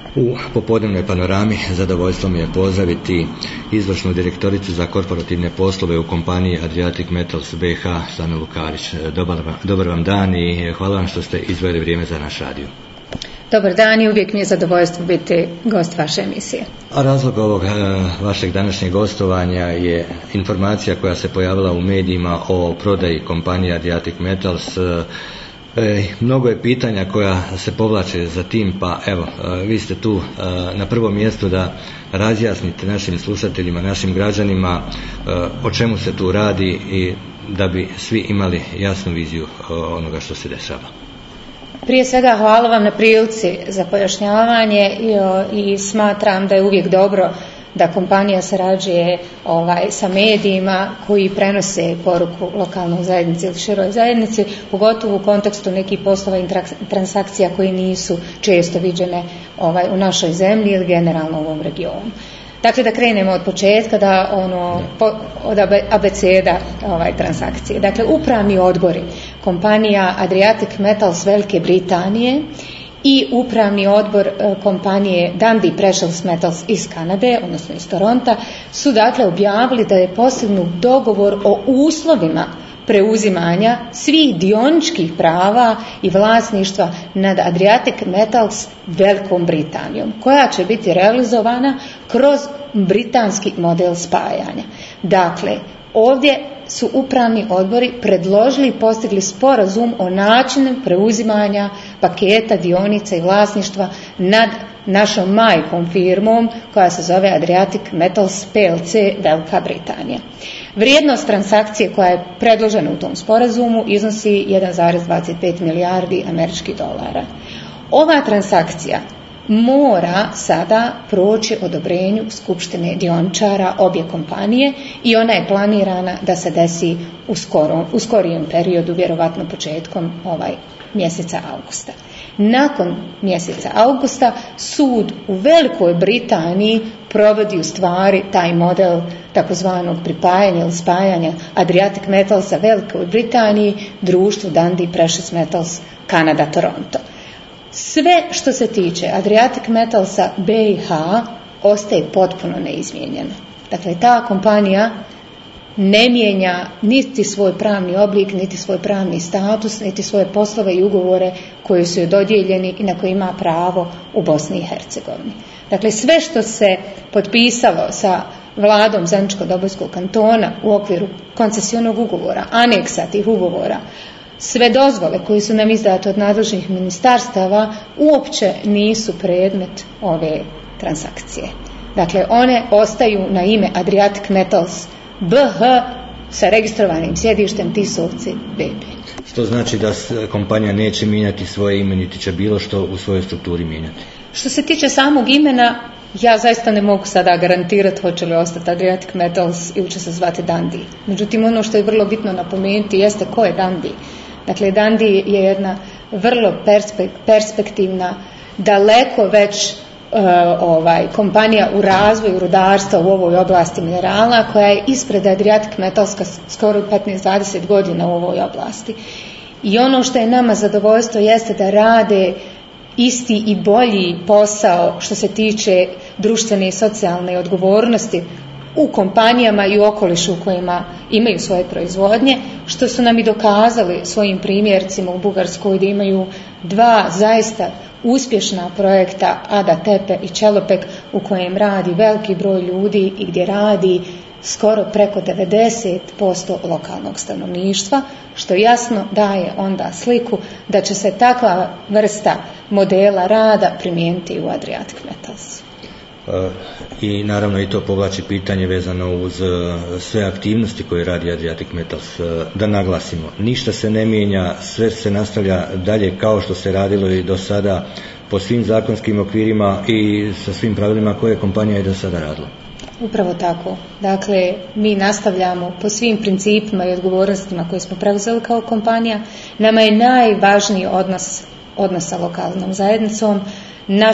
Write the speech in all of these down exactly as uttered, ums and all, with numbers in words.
U popodnevnoj panorami zadovoljstvo mi je pozdraviti izvršnu direktoricu za korporativne poslove u kompaniji Adriatic Metals B H, Sanu Lukarić. Dobar, dobar vam dan i hvala vam što ste izdvojili vrijeme za naš radio. Dobar dan i uvijek mi je zadovoljstvo biti gost vaše emisije. A razlog ovog vašeg današnjeg gostovanja je informacija koja se pojavila u medijima o prodaji kompanije Adriatic Metals. E, mnogo je pitanja koja se povlače za tim, pa evo, vi ste tu na prvom mjestu da razjasnite našim slušateljima, našim građanima o čemu se tu radi i da bi svi imali jasnu viziju onoga što se dešava. Prije svega hvala vam na prilici za pojašnjavanje i, i smatram da je uvijek dobro da kompanija sarađuje ovaj, sa medijima koji prenose poruku lokalnoj zajednici ili široj zajednici, pogotovo u kontekstu nekih poslova i transakcija koji nisu često viđene ovaj, u našoj zemlji ili generalno u ovom regionu. Dakle, da krenemo od početka, da ono, po, od abeceda ovaj, transakcije. Dakle, upravni odbori kompanija Adriatic Metals Velike Britanije i upravni odbor e, kompanije Dundee Precious Metals iz Kanade, odnosno iz Toronta, su dakle objavili da je postignut dogovor o uslovima preuzimanja svih dioničkih prava i vlasništva nad Adriatic Metals Velikom Britanijom, koja će biti realizovana kroz britanski model spajanja. Dakle, ovdje su upravni odbori predložili i postigli sporazum o načinu preuzimanja paketa dionica i vlasništva nad našom majkom firmom koja se zove Adriatic Metals P L C Velika Britanija. Vrijednost transakcije koja je predložena u tom sporazumu iznosi jedan zarez dvadeset pet milijardi američkih dolara. Ova transakcija mora sada proći odobrenju skupštine dioničara obje kompanije i ona je planirana da se desi u, skoro, u skorijem periodu, vjerovatno početkom ovaj mjeseca augusta. Nakon mjeseca augusta sud u Velikoj Britaniji provodi u stvari taj model takozvanog pripajanja ili spajanja Adriatic Metalsa Velikoj Britaniji društvu Dundee Precious Metals Kanada Toronto. Sve što se tiče Adriatic Metalsa B I H ostaje potpuno neizmijenjeno. Dakle, ta kompanija ne mijenja niti svoj pravni oblik, niti svoj pravni status, niti svoje poslove i ugovore koji su joj dodijeljeni i na koje ima pravo u Bosni i Hercegovini. Dakle, sve što se potpisalo sa vladom Zeničko-Dobojskog kantona u okviru koncesionog ugovora, aneksa tih ugovora, sve dozvole koje su nam izdate od nadležnih ministarstava uopće nisu predmet ove transakcije. Dakle, one ostaju na ime Adriatic Metals B H sa registrovanim sjedištem Tisovci B P. Što znači da kompanija neće mijenjati svoje ime, niti će bilo što u svojoj strukturi mijenjati? Što se tiče samog imena, ja zaista ne mogu sada garantirati hoće li ostati Adriatic Metals ili će se zvati Dundee. Međutim, ono što je vrlo bitno napomenuti jeste ko je Dundee. Dakle, Dundee je jedna vrlo perspektivna, daleko već uh, ovaj, kompanija u razvoju rudarstva u ovoj oblasti minerala, koja je ispred Adriatic Metalska skoro petnaest do dvadeset godina u ovoj oblasti. I ono što je nama zadovoljstvo jeste da rade isti i bolji posao što se tiče društvene i socijalne odgovornosti u kompanijama i u okolišu u kojima imaju svoje proizvodnje, što su nam i dokazali svojim primjercima u Bugarskoj, gdje imaju dva zaista uspješna projekta Ada Tepe i Čelopek u kojem radi veliki broj ljudi i gdje radi skoro preko devedeset posto lokalnog stanovništva, što jasno daje onda sliku da će se takva vrsta modela rada primijeniti u Adriatic Metals. I naravno i to povlači pitanje vezano uz sve aktivnosti koje radi Adriatic Metals. Da naglasimo, ništa se ne mijenja, sve se nastavlja dalje kao što se radilo i do sada po svim zakonskim okvirima i sa svim pravilima koje kompanija je do sada radila. Upravo tako. Dakle, mi nastavljamo po svim principima i odgovornostima koje smo preuzeli kao kompanija. Nama je najvažniji odnos, odnos sa lokalnom zajednicom. Naš,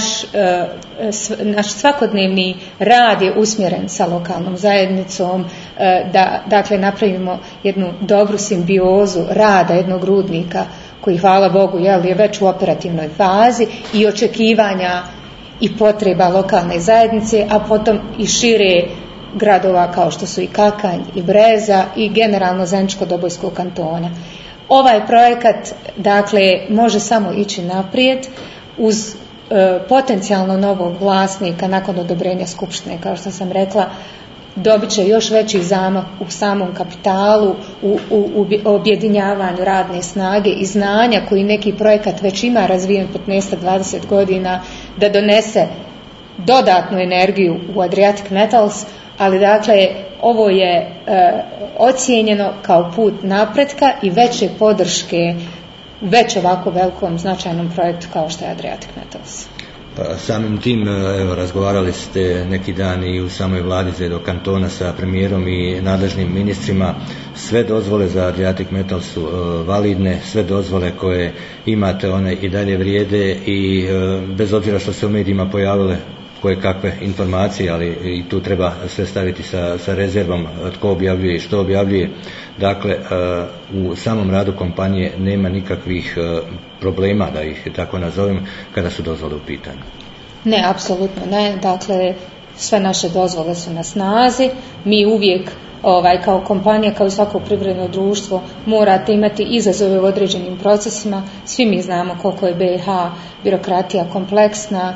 naš svakodnevni rad je usmjeren sa lokalnom zajednicom, da dakle napravimo jednu dobru simbiozu rada jednog rudnika koji, hvala Bogu, je već u operativnoj fazi i očekivanja i potreba lokalne zajednice, a potom i šire gradova kao što su i Kakanj i Breza i generalno Zeničko-Dobojskog kantona. Ovaj projekat, dakle, može samo ići naprijed uz e, potencijalno novog vlasnika nakon odobrenja skupštine, kao što sam rekla, dobit će još veći zamah u samom kapitalu, u, u, u objedinjavanju radne snage i znanja koji neki projekat već ima razvijen petnaest do dvadeset godina, da donese dodatnu energiju u Adriatic Metals, ali dakle ovo je e, ocijenjeno kao put napretka i veće podrške već ovako velikom značajnom projektu kao što je Adriatic Metals. Pa, samim tim, evo, razgovarali ste neki dan i u samoj vladi Zedo kantona sa premijerom i nadležnim ministrima. Sve dozvole za Adriatic Metals su uh, validne, sve dozvole koje imate one i dalje vrijede i uh, bez obzira što se u medijima pojavile koje kakve informacije, ali i tu treba sve staviti sa, sa rezervom tko objavljuje i što objavljuje. Dakle, uh, u samom radu kompanije nema nikakvih uh, problema, da ih tako nazovem, kada su dozvole u pitanju. Ne, apsolutno ne. Dakle, sve naše dozvole su na snazi. Mi uvijek ovaj, kao kompanija, kao i svako privredno društvo, morate imati izazove u određenim procesima. Svi mi znamo koliko je B i H birokratija kompleksna,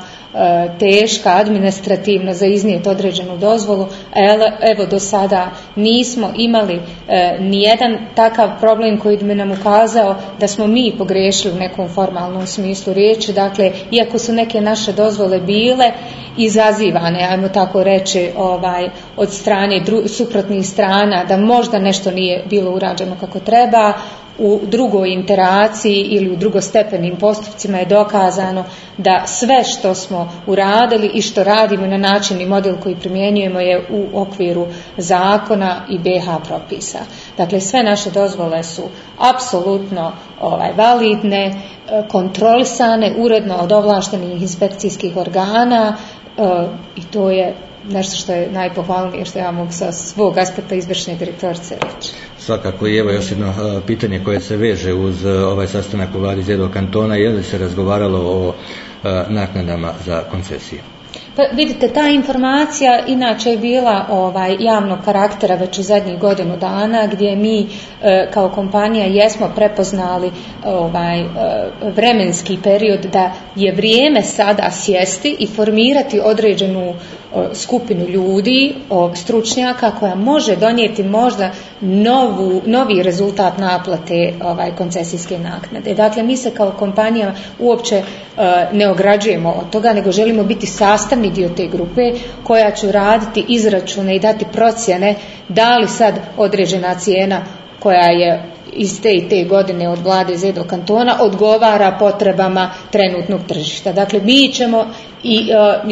teška, administrativno za iznijeti određenu dozvolu. Evo, do sada nismo imali e, nijedan takav problem koji bi nam ukazao da smo mi pogriješili u nekom formalnom smislu riječi. Dakle, iako su neke naše dozvole bile izazivane, ajmo tako reći, ovaj, od strane dru, suprotnih strana, da možda nešto nije bilo urađeno kako treba, u drugoj interaciji ili u drugostepenim postupcima je dokazano da sve što smo uradili i što radimo na način i model koji primjenjujemo je u okviru zakona i B H propisa. Dakle, sve naše dozvole su apsolutno ovaj, validne, kontrolisane uredno od ovlaštenih inspekcijskih organa e, i to je nešto što je najpohvalnije što ja mogu sa svog aspekta izvršne direktorice reći. Svakako i evo još jedno uh, pitanje koje se veže uz uh, ovaj sastanak u vladi Zedo kantona, je li se razgovaralo o uh, naknadama za koncesije? Pa vidite, ta informacija inače je bila ovaj, javnog karaktera već u zadnjih godinu dana, gdje mi e, kao kompanija jesmo prepoznali ovaj, e, vremenski period da je vrijeme sada sjesti i formirati određenu e, skupinu ljudi, o, stručnjaka koja može donijeti možda novu, novi rezultat naplate ovaj, koncesijske naknade. Dakle, mi se kao kompanija uopće e, ne ograđujemo od toga, nego želimo biti sastavni dio te grupe koja će raditi izračune i dati procjene da li sad određena cijena koja je iz te i te godine od vlade Zedo kantona odgovara potrebama trenutnog tržišta. Dakle, mi ćemo i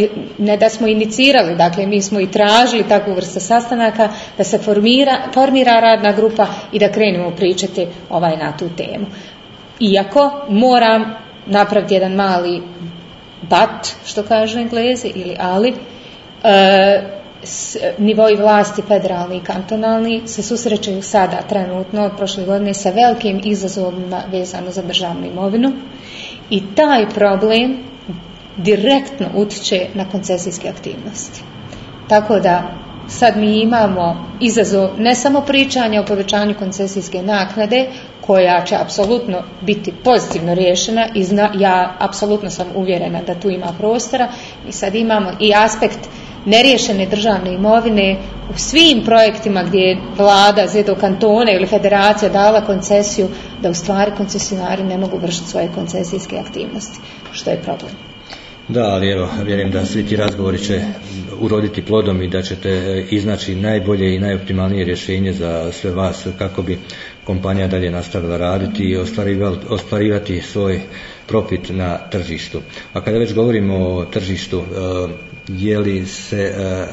ne da smo inicirali, dakle mi smo i tražili takvu vrstu sastanaka da se formira, formira radna grupa i da krenemo pričati ovaj na tu temu. Iako moram napraviti jedan mali but, što kažu Englezi, ili ali, e, s, nivoi vlasti federalni i kantonalni se susrećaju sada trenutno od prošle godine sa velikim izazovima vezano za državnu imovinu i taj problem direktno utiče na koncesijske aktivnosti. Tako da sad mi imamo izazov ne samo pričanja o povećanju koncesijske naknade, koja će apsolutno biti pozitivno riješena i zna, ja apsolutno sam uvjerena da tu ima prostora. I sad imamo i aspekt neriješene državne imovine u svim projektima gdje je vlada Zedo kantona ili federacija dala koncesiju, da u stvari koncesionari ne mogu vršiti svoje koncesijske aktivnosti, što je problem. Da, ali evo, vjerujem da svi ti razgovori će uroditi plodom i da ćete iznaći najbolje i najoptimalnije rješenje za sve vas kako bi kompanija dalje nastavila raditi i ostvarivati svoj profit na tržištu. A kada već govorimo o tržištu, je li se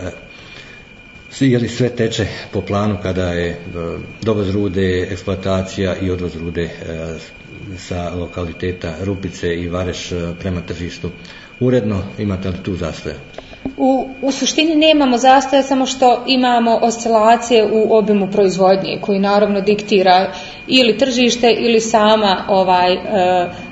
je li sve teče po planu kada je dovoz rude, eksploatacija i odvoz rude sa lokaliteta Rupice i Vareš prema tržištu uredno, imate li tu zastoja? U, u suštini nemamo zastoja, samo što imamo oscilacije u obimu proizvodnje koji naravno diktira ili tržište ili sama ovaj e,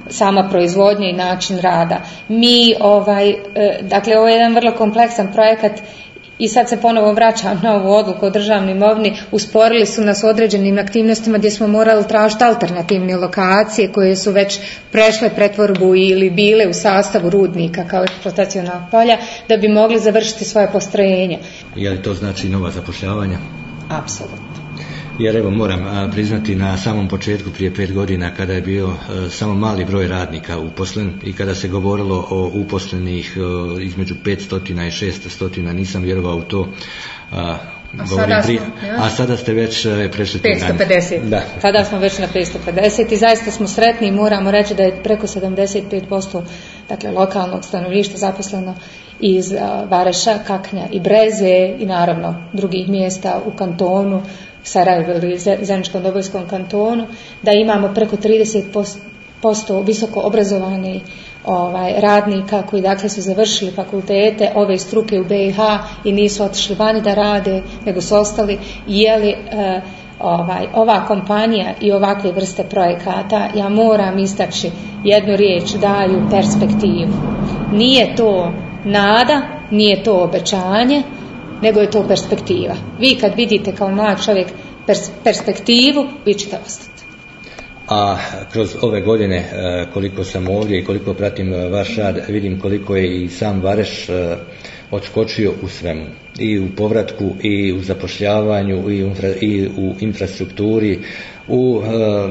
sama proizvodnja i način rada. Mi, ovaj, dakle, ovo je jedan vrlo kompleksan projekat i sad se ponovo vraćam na ovu odluku o državnoj imovini. Usporili su nas u određenim aktivnostima gdje smo morali tražiti alternativne lokacije koje su već prešle pretvorbu ili bile u sastavu rudnika kao eksploataciona polja da bi mogli završiti svoje postrojenja. Je li to znači nova zapošljavanja? Apsolutno. Jer evo moram a, priznati na samom početku prije pet godina kada je bio a, samo mali broj radnika uposlen i kada se govorilo o uposlenih a, između petsto i šesto nisam vjerovao u to. A, a, sada smo, prije, a sada ste već a, prešli petsto pedeset. Da. Sada smo već na petsto pedeset i zaista smo sretni i moramo reći da je preko sedamdeset pet posto dakle, lokalnog stanovništva zaposleno iz a, Vareša, Kaknja i Breze i naravno drugih mjesta u kantonu Sarajevo ili Zeničkom Dobojskom kantonu, da imamo preko trideset posto visoko obrazovani ovaj, radnika koji dakle su završili fakultete ove struke u B i H i nisu otišli vani da rade, nego su ostali. Je li eh, ovaj, ova kompanija i ovakve vrste projekata, ja moram istaći jednu riječ, daju perspektivu. Nije to nada, nije to obećanje, nego je to perspektiva. Vi kad vidite kao mlad čovjek pers- perspektivu, vi ćete ostati. A kroz ove godine koliko sam ovdje i koliko pratim vaš rad, vidim koliko je i sam Vareš odskočio u svemu. I u povratku, i u zapošljavanju, i u, infra- i u infrastrukturi, u uh,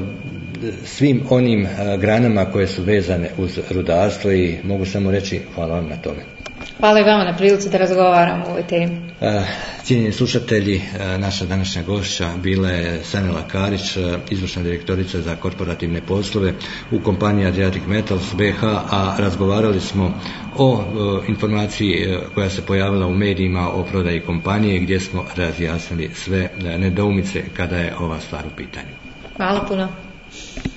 svim onim uh, granama koje su vezane uz rudarstvo i mogu samo reći hvala vam na tome. Hvala i vama na prilici da razgovaramo o ovoj temi. Cijenjeni slušatelji, naša današnja gošća bila je Sanela Karić, izvršna direktorica za korporativne poslove u kompaniji Adriatic Metals B H, a razgovarali smo o informaciji koja se pojavila u medijima o prodaji kompanije gdje smo razjasnili sve nedoumice kada je ova stvar u pitanju. Hvala puno.